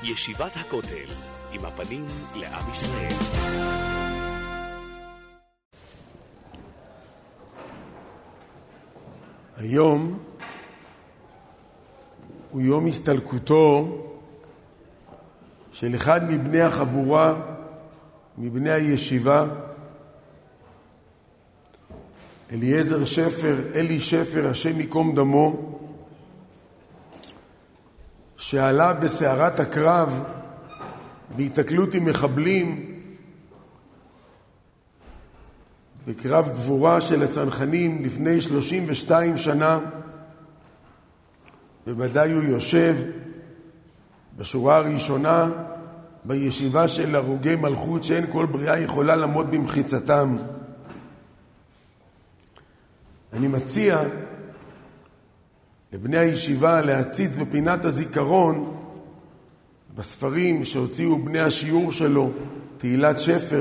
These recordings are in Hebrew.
ישיבת הכותל, עם הפנים לעם ישראל. היום הוא יום הסתלקותו של אחד מבני החבורה, מבני הישיבה, אליעזר שפר, אלי שפר, השם ייקום דמו, שעלה בסערת הקרב בהתקלות עם מחבלים בקרב גבורה של הצנחנים לפני 32 שנה. ובוודאי הוא יושב בשורה הראשונה בישיבה של הרוגי מלכות שאין כל בריאה יכולה לעמוד במחיצתם. אני מציע לבני הישיבה להציץ בפינת הזיכרון בספרים שהוציאו בני השיעור שלו, תהילת שפר,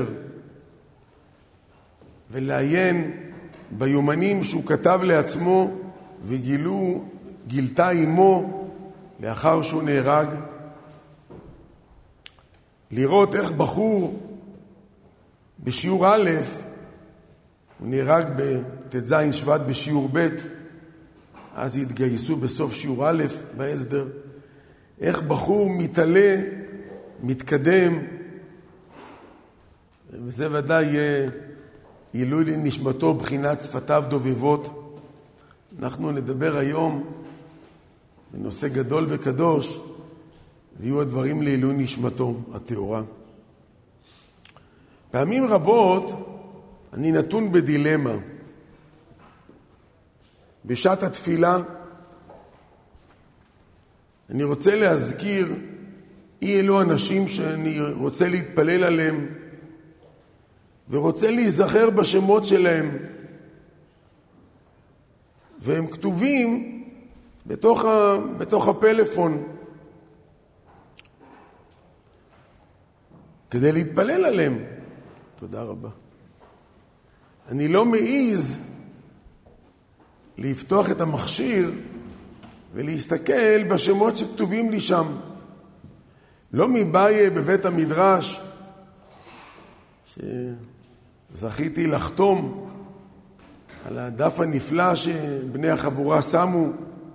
ולעיין ביומנים שהוא כתב לעצמו וגילתה עמו לאחר שהוא נהרג, לראות איך בחור בשיעור א', הוא נהרג בט"ז שבט בשיעור ב', אז התגייסו בסוף שיעור א' בהסדר, איך בחור מתעלה, מתקדם, וזה ודאי עילוי לנשמתו בחינת שפתיו דובבות. אנחנו נדבר היום בנושא גדול וקדוש, ויהיו הדברים לעילוי נשמתו התאורה. פעמים רבות אני נתון בדילמה. בשעת התפילה אני רוצה להזכיר אי אלו אנשים שאני רוצה להתפלל עליהם ורוצה להיזכר בשמות שלהם, והם כתובים בתוך הפלאפון כדי להתפלל עליהם. תודה רבה. אני לא מעיז לפתוח את המכשיר ולהסתכל בשמות שכתובים לי שם. לא מבאי בבית המדרש שזכיתי לחתום על הדף הנפלא שבני החבורה שמו,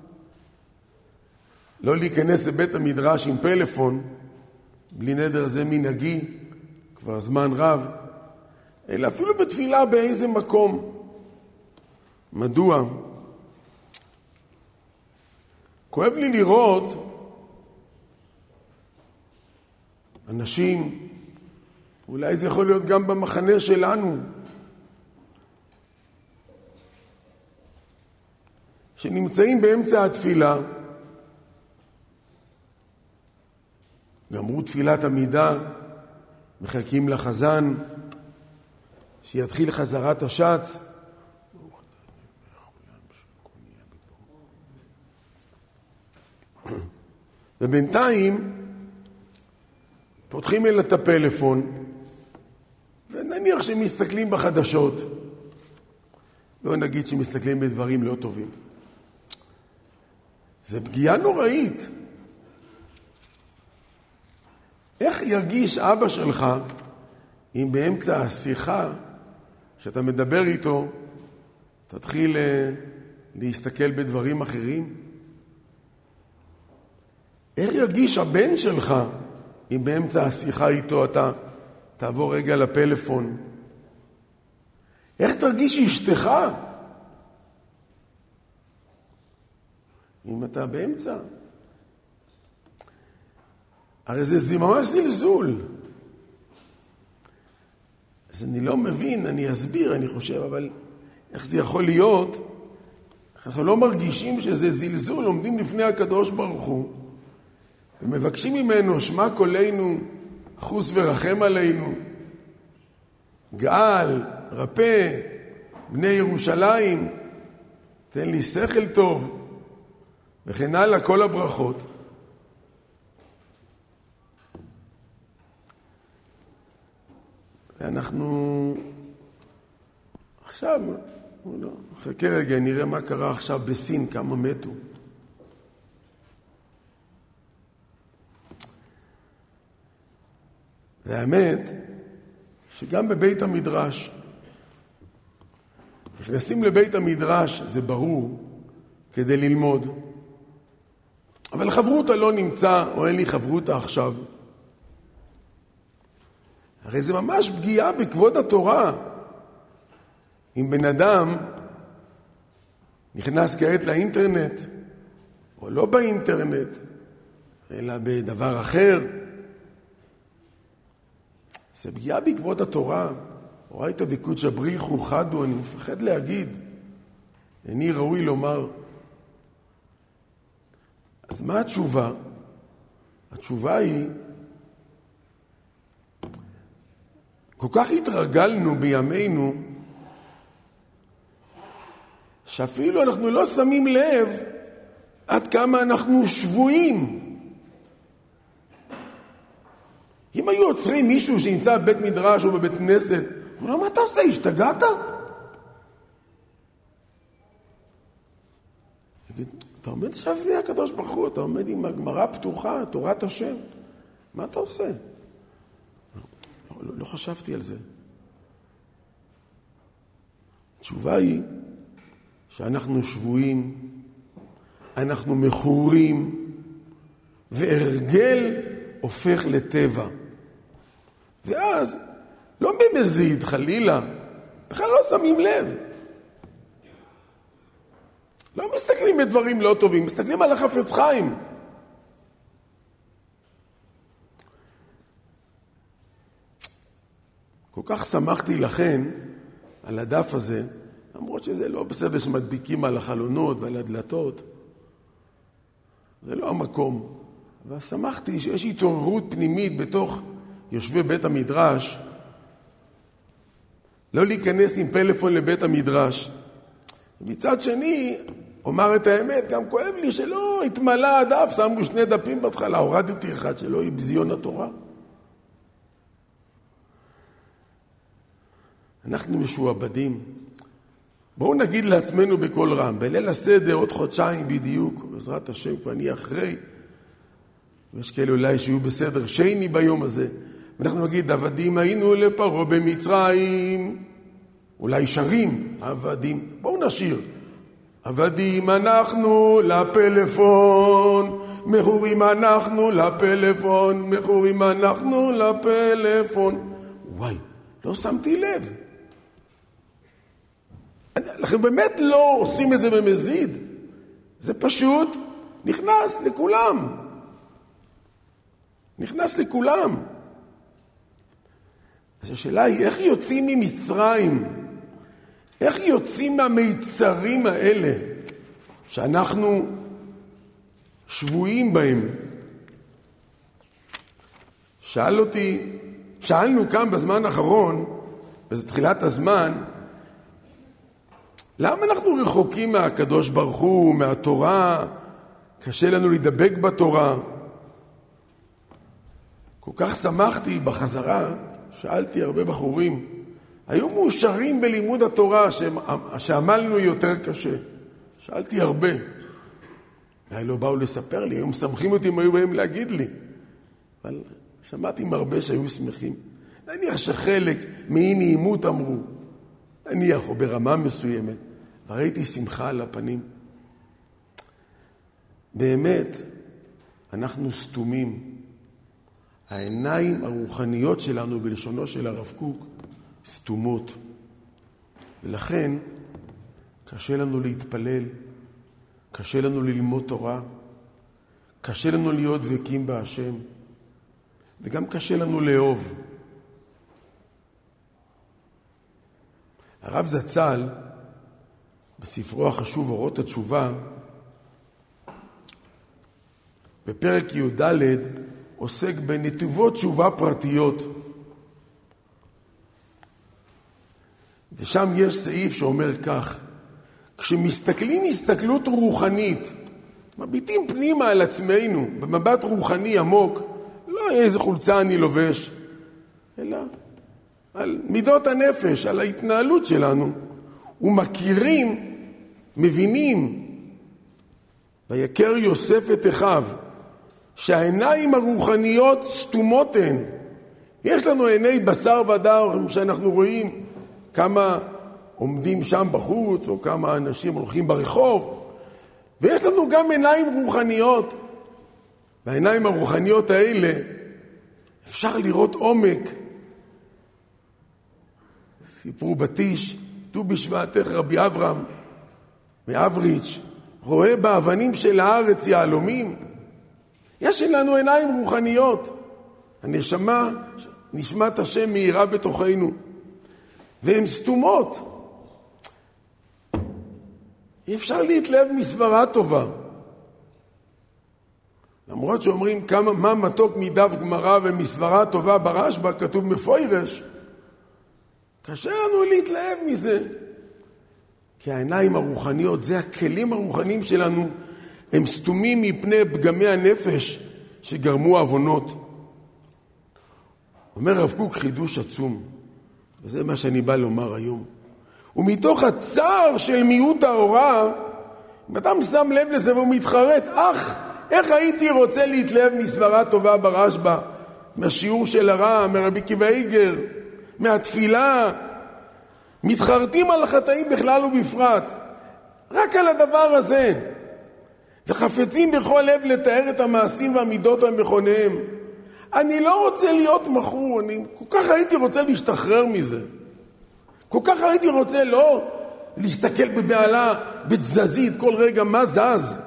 לא להיכנס לבית המדרש עם פלאפון, בלי נדר, זה מנהגי כבר זמן רב, אלא אפילו בתפילה באיזה מקום. מדוע? כואב לי לראות אנשים, אולי זה יכול להיות גם במחנה שלנו, שנמצאים באמצע התפילה, גמרו תפילת עמידה, מחכים לחזן שיתחיל חזרת השץ, ובינתיים פותחים את הפלאפון ונניח שמסתכלים בחדשות, לא נגיד שמסתכלים בדברים לא טובים. זה פגיעה נוראית. איך ירגיש אבא שלך אם באמצע השיחה שאתה מדבר איתו תתחיל להסתכל בדברים אחרים? איך ירגיש הבן שלך אם באמצע השיחה איתו אתה תעבור רגע לפלאפון? איך תרגיש אשתך אם אתה באמצע? הרי זה ממש זלזול. אז אני לא מבין, אני אסביר, אני חושב, אבל איך זה יכול להיות? אנחנו לא מרגישים שזה זלזול, עומדים לפני הקדוש ברוך הוא ומבקשים ממנו, שמע קולנו, חוס ורחם עלינו, גאל, רפא, בני ירושלים, תן לי שכל טוב, וכן הלאה, כל הברכות. ואנחנו עכשיו, חכה רגע, נראה מה קרה עכשיו בסין, כמה מתו. והאמת שגם בבית המדרש, נכנסים לבית המדרש, זה ברור, כדי ללמוד. אבל חברותה לא נמצא, או אין לי חברותה עכשיו. הרי זה ממש פגיעה בכבוד התורה. אם בן אדם נכנס כעת לאינטרנט, או לא באינטרנט, אלא בדבר אחר, זה פגיעה בכבוד התורה. ראית וקודש הבריחו חדו, אני מפחד להגיד, איני ראוי לומר. אז מה התשובה? התשובה היא, כל כך התרגלנו בימינו, שאפילו אנחנו לא שמים לב עד כמה אנחנו שבויים. אם היו עוצרים מישהו שנמצא בבית מדרש או בבית כנסת, הוא אומר, מה אתה עושה? השתגעת? אתה עומד עכשיו לפני הקדוש ברוך הוא, אתה עומד עם הגמרא פתוחה, תורת השם. מה אתה עושה? לא חשבתי על זה. התשובה היא שאנחנו שבויים, אנחנו מכורים, והרגל הופך לטבע. ואז, לא במזיד, חלילה, בכלל לא שמים לב. לא מסתכלים בדברים לא טובים, מסתכלים על החפץ חיים. כל כך שמחתי לכן על הדף הזה, למרות שזה לא בסדר שמדביקים על החלונות ועל הדלתות. זה לא המקום. אבל שמחתי שיש התעוררות פנימית בתוך יושבי בית המדרש, לא להיכנס עם פלאפון לבית המדרש. מצד שני, אומר את האמת, גם כואב לי שלא התמלא הדף, שמו 2 דפים בהתחלה, הורדתי אחד שלא יהיה בזיון התורה. אנחנו משועבדים. בואו נגיד לעצמנו בכל רם, בליל הסדר עוד חודשיים בדיוק, בעזרת השם כבר נהיה אחרי, ויש כאלה אולי שיהיו בסדר שני ביום הזה, ואנחנו נגיד, עבדים היינו לפרעה במצרים, אולי שרים, עבדים, בואו נשיר, עבדים אנחנו לפלאפון, מכורים אנחנו לפלאפון, מכורים אנחנו לפלאפון. וואי, לא שמתי לב. אנחנו באמת לא עושים את זה במזיד. זה פשוט נכנס לכולם. נכנס לכולם. אז השאלה היא, איך יוצאים ממצרים? איך יוצאים מהמיצרים האלה שאנחנו שבויים בהם? שאלנו כאן בזמן האחרון, בתחילת הזמן, למה אנחנו רחוקים מהקדוש ברוך הוא, מהתורה? קשה לנו לדבק בתורה. כל כך שמחתי בחזרה, שאלתי הרבה בחורים, היו מאושרים בלימוד התורה שעמלנו יותר קשה. שאלתי הרבה. אולי לא באו לספר לי, היו משמחים אותי אם היו באים להגיד לי. אבל שמעתי מהרבה שהיו שמחים. נניח שחלק מאי נעימות אמרו, נניח או ברמה מסוימת, וראיתי שמחה על הפנים. באמת, אנחנו סתומים. העיניים הרוחניות שלנו, בלשונו של הרב קוק, סתומות. ולכן, קשה לנו להתפלל, קשה לנו ללמוד תורה, קשה לנו להיות דבקים בהשם, וגם קשה לנו לאהוב. הרב זצ"ל, בספרו החשוב אורות התשובה, בפרק י"ד, עוסק בנתיבות תשובה פרטיות. ושם יש סעיף שאומר כך, כשמסתכלים הסתכלות רוחנית, מביטים פנימה על עצמנו, במבט רוחני עמוק, לא איזה חולצה אני לובש, אלא על מידות הנפש, על ההתנהלות שלנו, ומכירים, מבינים, ויקר יוסף את אחיו, שהעיניים הרוחניות סתומות הן, יש לנו עיני בשר ודם שאנחנו רואים כמה עומדים שם בחוץ, או כמה אנשים הולכים ברחוב, ויש לנו גם עיניים רוחניות. בעיניים הרוחניות האלה אפשר לראות עומק. סיפרו בתיש, ט"ו בשבט, איך רבי אברהם מאבריץ' רואה באבנים של הארץ יהלומים. יש לנו עיניים רוחניות. הנשמה, נשמת השם מאירה בתוכנו, והן סתומות. אי אפשר להתלהב מסברה טובה. למרות שאומרים מה מתוק מדף גמרא ומסברה טובה ברשב"א, כתוב מפוירש, קשה לנו להתלהב מזה. כי העיניים הרוחניות, זה הכלים הרוחניים שלנו, הם סתומים מפני פגמי הנפש שגרמו עוונות. אומר רב קוק חידוש עצום, וזה מה שאני בא לומר היום. ומתוך הצער של מיעוט ההוראה, אם אדם שם לב לזה והוא מתחרט, איך הייתי רוצה להתלהב מסברה טובה ברשב"א, מהשיעור של הר"ם, מרבי עקיבא איגר, מהתפילה, מתחרטים על החטאים בכלל ובפרט, רק על הדבר הזה, וחפצים בכל לב לתאר את המעשים והמידות המכוניים. אני לא רוצה להיות מכור, אני כל כך הייתי רוצה להשתחרר מזה. כל כך הייתי רוצה לא להסתכל בבעלה, בתזזית, כל רגע מה זז.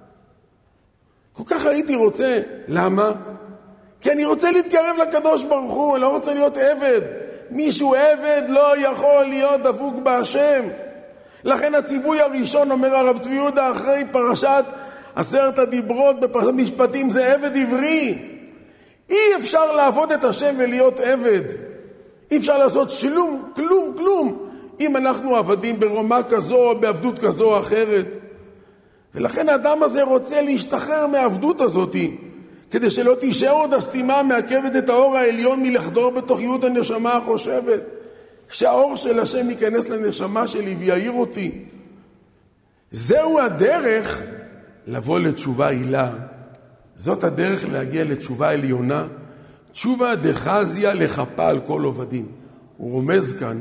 כל כך הייתי רוצה, למה? כי אני רוצה להתקרב לקדוש ברוך הוא, אני לא רוצה להיות עבד. מישהו עבד לא יכול להיות דבוק בהשם. לכן הציווי הראשון, אומר הרב צבי יהודה, אחרי פרשת 10 הדיברות בפרשת משפטים, זה עבד עברי. אי אפשר לעבוד את השם ולהיות עבד. אי אפשר לעשות כלום, אם אנחנו עבדים ברמה כזו או בעבדות כזו או אחרת. ולכן האדם הזה רוצה להשתחרר מהעבדות הזאת, כדי שלא תישאר עוד הסתימה מעכבת את האור העליון מלחדור בתוך יות הנשמה החושבת. שהאור של השם ייכנס לנשמה שלי ויעיר אותי. זהו הדרך לבוא לתשובה עילה. זאת הדרך להגיע לתשובה עליונה. תשובה דחזיה לחפה על כל עובדים. הוא רומז כאן,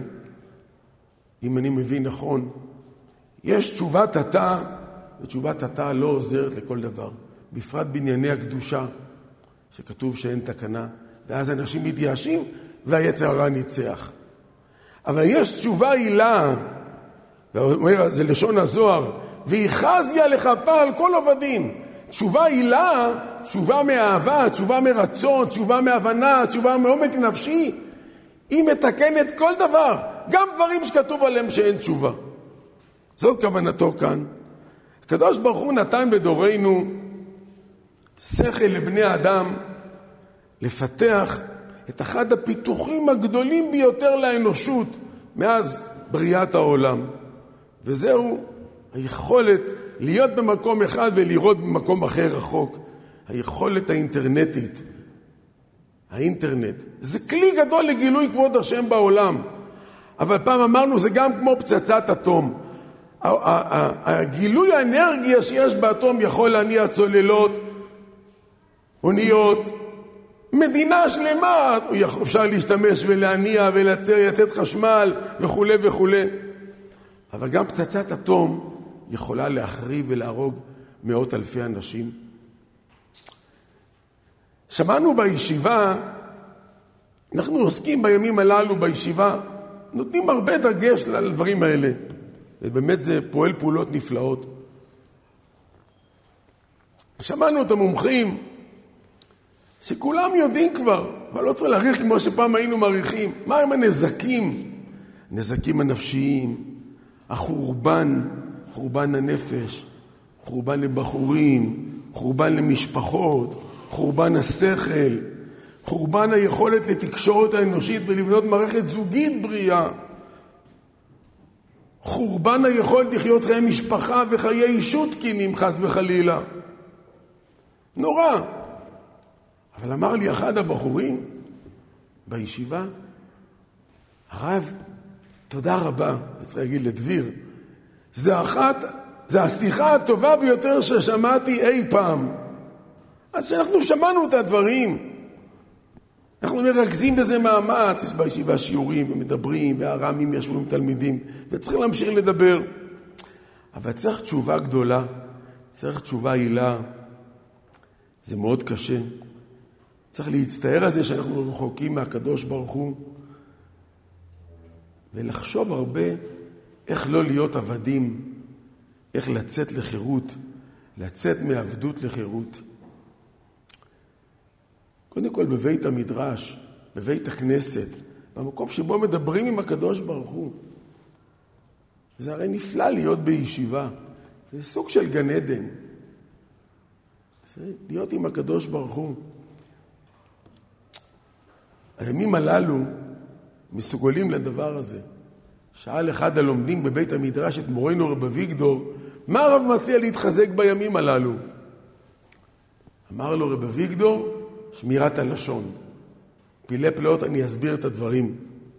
אם אני מבין נכון, יש תשובת התא, ותשובת התא לא עוזרת לכל דבר. בפרט בענייני הקדושה, שכתוב שאין תקנה, ואז אנשים מתייאשים והיצר הרע ניצח. אבל יש תשובה עילה, ואומר, זה לשון הזוהר, והיא חזיה לחפה על כל עובדים. תשובה עילה, תשובה מאהבה, תשובה מרצון, תשובה מהבנה, תשובה מעומק נפשי, היא מתקנת כל דבר, גם דברים שכתוב עליהם שאין תשובה. זאת כוונתו כאן. הקדוש ברוך הוא נתן בדורנו שכל לבני האדם לפתח את אחד הפיתוחים הגדולים ביותר לאנושות מאז בריאת העולם. וזהו היכולת להיות במקום אחד ולראות במקום אחר רחוק. היכולת האינטרנטית. האינטרנט. זה כלי גדול לגילוי כבוד השם בעולם. אבל פעם אמרנו זה גם כמו פצצת אטום. הגילוי האנרגיה שיש באטום יכול להניע צוללות, אוניות, מדינה שלמה. אפשר להשתמש ולהניע ולתת חשמל וכו' וכו'. אבל גם פצצת אטום יכולה להחריב ולהרוג מאות אלפי אנשים. שמענו בישיבה, אנחנו עוסקים בימים הללו בישיבה, נותנים הרבה דגש לדברים האלה. ובאמת זה פועל פעולות נפלאות. שמענו את המומחים, שכולם יודעים כבר, אבל לא צריך להעריך כמו שפעם היינו מעריכים. מה הם הנזקים? הנזקים הנפשיים, החורבן, חורבן הנפש, חורבן לבחורים, חורבן למשפחות, חורבן השכל, חורבן היכולת לתקשורת האנושית ולבנות מערכת זוגית בריאה, חורבן היכולת לחיות חיי משפחה וחיי אישות תקינים חס וחלילה. נורא. אבל אמר לי אחד הבחורים בישיבה, הרב, תודה רבה, צריך להגיד לדביר, זה השיחה הטובה ביותר ששמעתי אי פעם. אז שאנחנו שמענו את הדברים, אנחנו מרכזים בזה מאמץ, יש בישיבה שיעורים ומדברים, והרמים ישבו עם תלמידים, וצריך להמשיך לדבר. אבל צריך תשובה גדולה, צריך תשובה עילה. זה מאוד קשה. צריך להצטער על זה שאנחנו רחוקים מהקדוש ברוך הוא, ולחשוב הרבה איך לא להיות עבדים, איך לצאת לחירות, לצאת מעבדות לחירות. קודם כל בבית המדרש, בבית הכנסת, במקום שבו מדברים עם הקדוש ברוך הוא. זה הרי נפלא להיות בישיבה. זה סוג של גן עדן. זה להיות עם הקדוש ברוך הוא. הימים הללו מסוגלים לדבר הזה. שאל אחד הלומדים בבית המדרש את מורנו רב אביגדור, מה הרב מציע להתחזק בימים הללו? אמר לו רב אביגדור, שמירת הלשון. פילי פלאות אני אסביר את הדברים.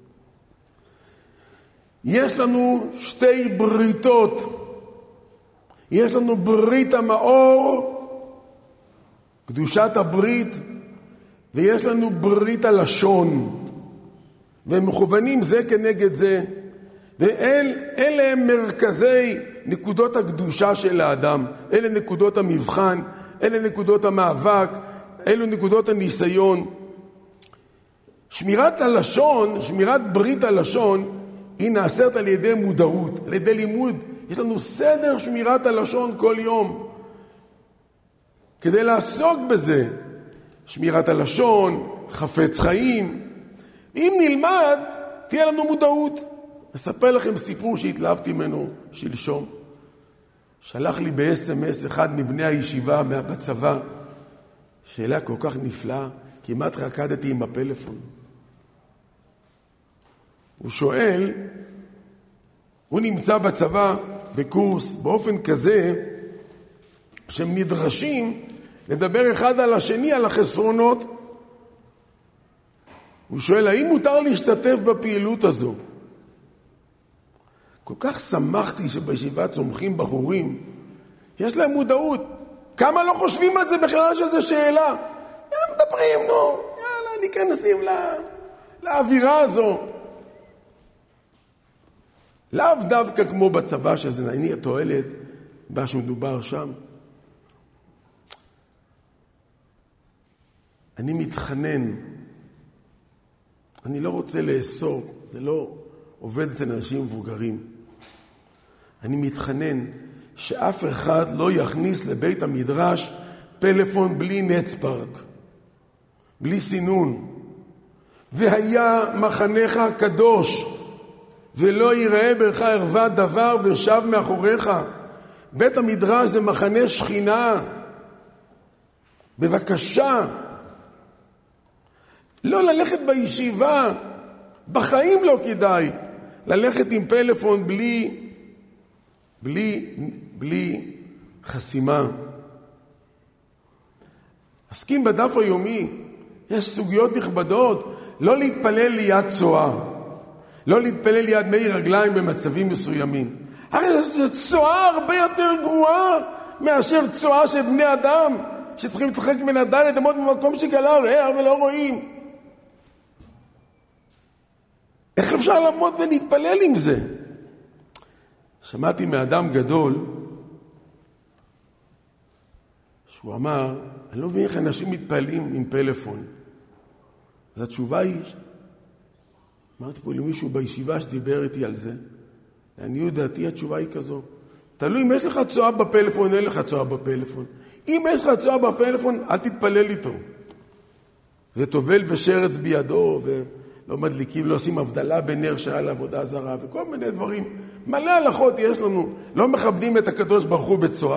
יש לנו שתי בריתות. יש לנו ברית המאור, קדושת הברית, ויש לנו ברית הלשון. והם מכוונים זה כנגד זה. ואלה הם מרכזי נקודות הקדושה של האדם. אלה נקודות המבחן, אלה נקודות המאבק, אלו נקודות הניסיון. שמירת הלשון, שמירת ברית הלשון, היא נעשית על ידי מודעות, על ידי לימוד. יש לנו סדר שמירת הלשון כל יום. כדי לעסוק בזה, שמירת הלשון, חפץ חיים. אם נלמד, תהיה לנו מודעות. אספר לכם סיפור שהתלהבתי ממנו שלשום. שלח לי ב-SMS אחד מבני הישיבה בצבא, שאלה כל כך נפלאה, כמעט רקדתי עם הפלאפון. הוא שואל, הוא נמצא בצבא בקורס באופן כזה שהם נדרשים לדבר אחד על השני על החסרונות. הוא שואל, האם מותר להשתתף בפעילות הזו? כל כך שמחתי שבישיבה צומחים בחורים, יש להם מודעות. כמה לא חושבים על זה בכלל שזה שאלה? מדברים, נו, יאללה, ניכנסים לאווירה הזו. לאו דווקא כמו בצבא, שזה נעני התועלת, מה שמדובר שם. אני מתחנן, אני לא רוצה לאסור, זה לא עובד אצל אנשים מבוגרים. אני מתחנן שאף אחד לא יכניס לבית המדרש פלאפון בלי נצפרק, בלי סינון. והיה מחנך קדוש, ולא יראה בך ערווה דבר ושב מאחוריך. בית המדרש זה מחנה שכינה. בבקשה, לא ללכת בישיבה, בחיים לא כדאי ללכת עם פלאפון בלי חסימה. עסקים בדף היומי, יש סוגיות נכבדות, לא להתפלל ליד צואה, לא להתפלל ליד מי רגליים במצבים מסוימים. הרי זו צואה הרבה יותר גרועה מאשר צואה של בני אדם, שצריכים לתרחק מן הדלת, לעמוד במקום שגלה רער ולא רואים. איך אפשר לעמוד ולהתפלל עם זה? שמעתי מאדם גדול, שהוא אמר, אני לא מבין איך אנשים מתפעלים עם פלאפון. אז התשובה היא, אמרתי פה למישהו בישיבה שדיבר איתי על זה, לעניות דעתי התשובה היא כזו, תלוי אם יש לך צועה בפלאפון, אין לך צועה בפלאפון. אם יש לך צועה בפלאפון, אל תתפלל איתו. זה טובל ושרץ בידו, ולא מדליקים, לא עושים הבדלה בנר שהיה לעבודה זרה, וכל מיני דברים. מלא הלכות יש לנו, לא מכבדים את הקדוש ברוך הוא בצועה.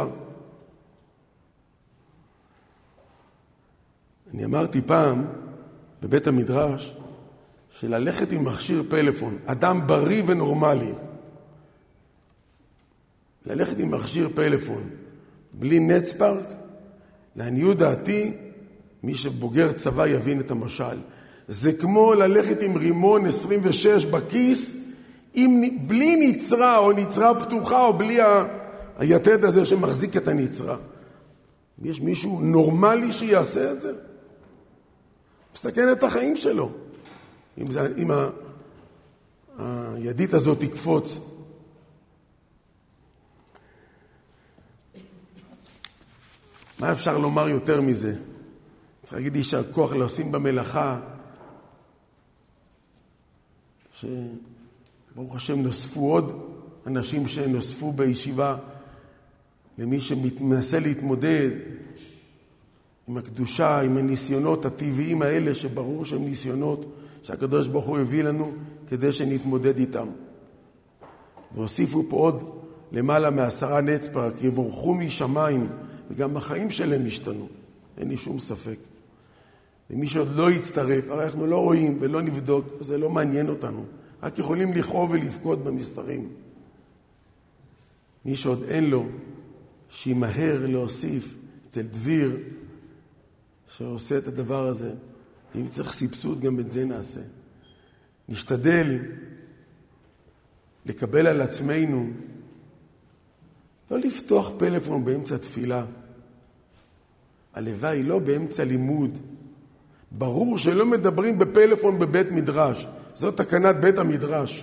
אני אמרתי פעם בבית המדרש שללכת עם מכשיר פלאפון, אדם בריא ונורמלי, ללכת עם מכשיר פלאפון בלי נצפרק, לעניות דעתי, מי שבוגר צבא יבין את המשל. זה כמו ללכת עם רימון 26 בכיס, בלי נצרה או נצרה פתוחה או בלי היתד הזה שמחזיק את הנצרה. יש מישהו נורמלי שיעשה את זה? מסכן את החיים שלו. אם הידית הזאת תקפוץ. מה אפשר לומר יותר מזה? צריך להגיד יישר כוח לעושים במלאכה, שברוך השם נוספו עוד אנשים שנוספו בישיבה, למי שמנסה להתמודד עם הקדושה, עם הניסיונות הטבעיים האלה, שברור שהם ניסיונות שהקדוש ברוך הוא הביא לנו כדי שנתמודד איתם. והוסיפו פה עוד למעלה מ10 נצפר, כי יבורכו משמיים, וגם החיים שלהם השתנו, אין לי שום ספק. ומי שעוד לא יצטרף, הרי אנחנו לא רואים ולא נבדוק, זה לא מעניין אותנו. רק יכולים לכאוב ולבכות במסתרים. מי שעוד אין לו, שימהר להוסיף אצל דביר, שעושה את הדבר הזה. אם צריך סבסוד, גם את זה נעשה. נשתדל לקבל על עצמנו, לא לפתוח פלאפון באמצע תפילה. הלוואי לא באמצע לימוד. ברור שלא מדברים בפלאפון בבית מדרש. זאת תקנת בית המדרש.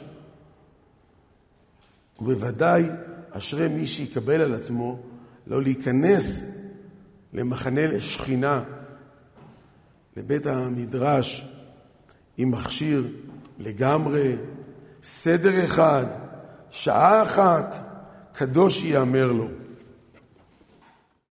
ובוודאי אשרי מי שיקבל על עצמו לא להיכנס למחנה שכינה, לבית המדרש, עם מכשיר לגמרי, סדר אחד, שעה אחת, קדוש יאמר לו.